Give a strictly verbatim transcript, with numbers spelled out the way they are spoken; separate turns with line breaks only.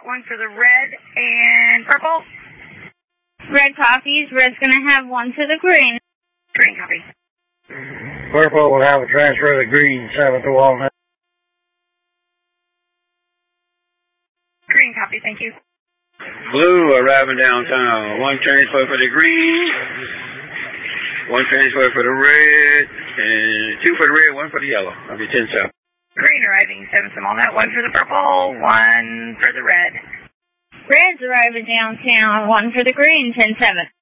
got one for the red and purple.
Red copies. Red's going to have one to the green.
Green copy.
Purple will have a transfer to the green, seven to Walnut.
Green copy, thank you.
Blue arriving downtown. One transfer for the green, one transfer for the red, and two for the red, one for the yellow. I'll be ten south.
Green arriving, seven to Walnut. One for the purple, one for the red.
Red's arriving downtown. One for the green, ten seven.